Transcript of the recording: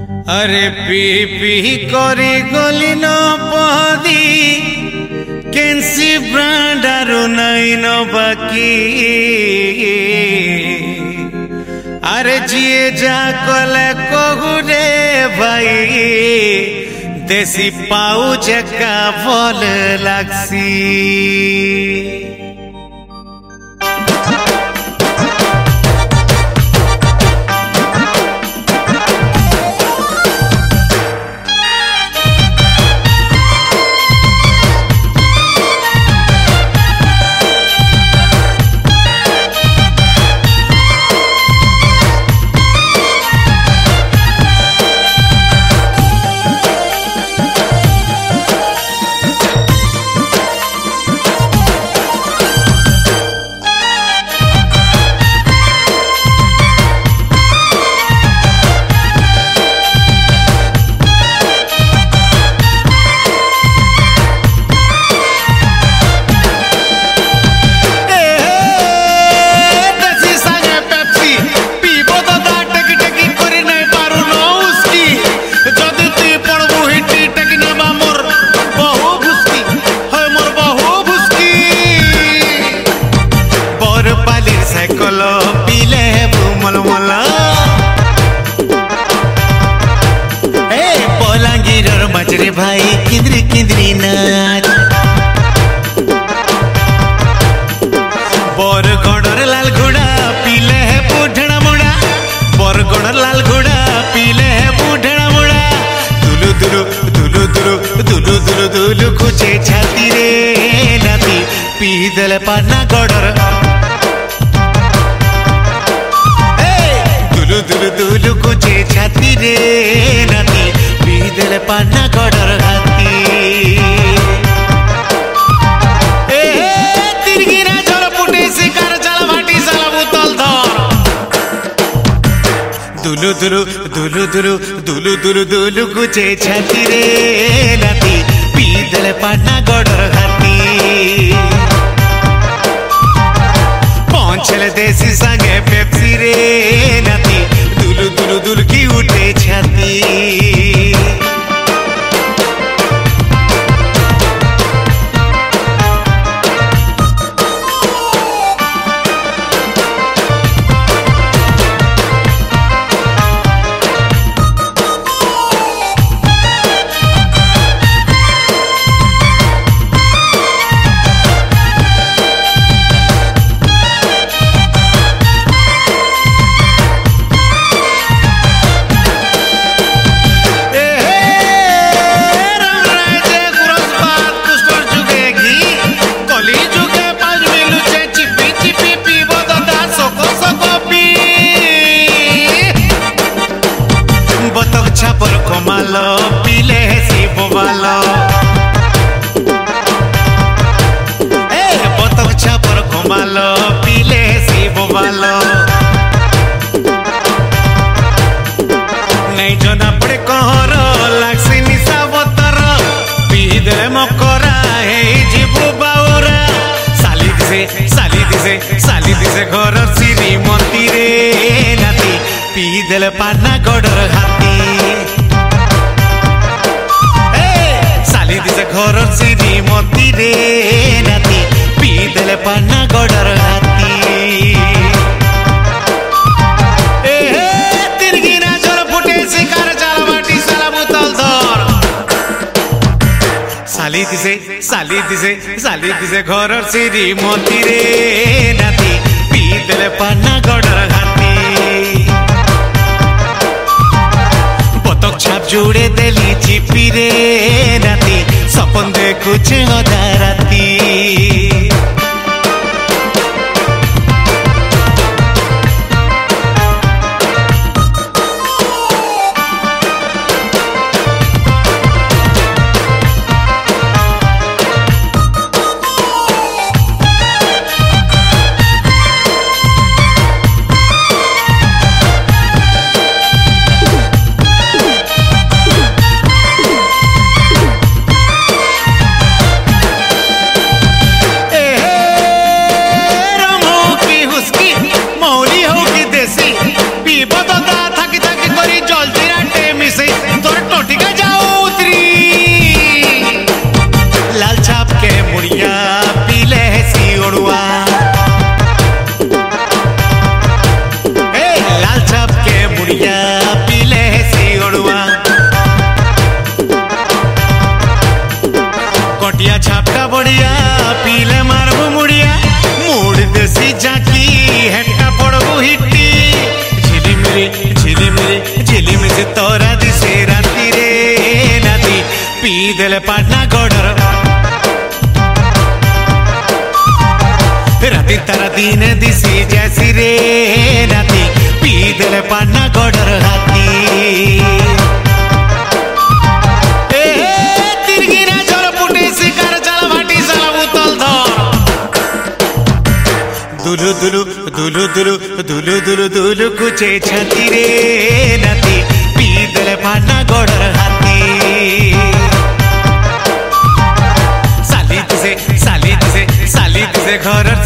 अरे P P करी गली न पदी केंसी ब्रांडारू नहीं न बाकी अरे जिए जा कले कहू रे भाई देसी पाउच का भल लागसी। मजरे भाई किंद्री किंद्री नाच बरगढ़ लाल घोड़ा पीले है बुढ़ा मुड़ा बरगढ़ लाल घोड़ा पीले है बुढ़ा मुड़ा दुलु दुलु दुलु दुलु दुलु दुलु दुलु कुचे छाती रे नाती पी दले पाना गढ़र दुलु दुलु दुलु कुचे छाती रे नाती पीदले पाना गढ़र हाथी तिरगिरा जल पुटे शिकार जल भाटी साला बुतल धर दुलु दुलु दुलु दुलु दुलु दुलु दुलु कुचे छाती रे नाती पीदले पाना गढ़र हाथी पहुंचले देसी संगे पेप्सी रे नाती दुलु दुलु दुलु की उठे छाती। कमालो पीले शिव वालो बतख छापर कमालो पीले शिव वालो नहीं जना पड़े कहर लागसी निशा बतर पीदे मकरा है जीवु बाउरा साली दिसे घर श्रीमती रे नाती पीदे पाना गढ़र हाथी घर श्रीमती रे नाती पीदले पाना गढ़र हाथी तिरगिरा जल फुटे शिकार जल बाटी साला बुतल धर साली दिसे घर श्रीमती रे नाती पीदले पाना गढ़र हाथी बतख छाप जोड़े देली चिपी रे नाती सपन देखुचे अधा राती पी देले पाटना गडर राती तारा दिन दिसी जैसी रे नाती पी देले पाटना गडर हाथी तिरगिना जल पुटे शिकार जल भाटी साला उतल धर दुलु दुलु दुलु दुलु दुलु दुलु दुलु कुचे छाती रे नाती पी देले पाटना गडर हाथी साली तुझे घर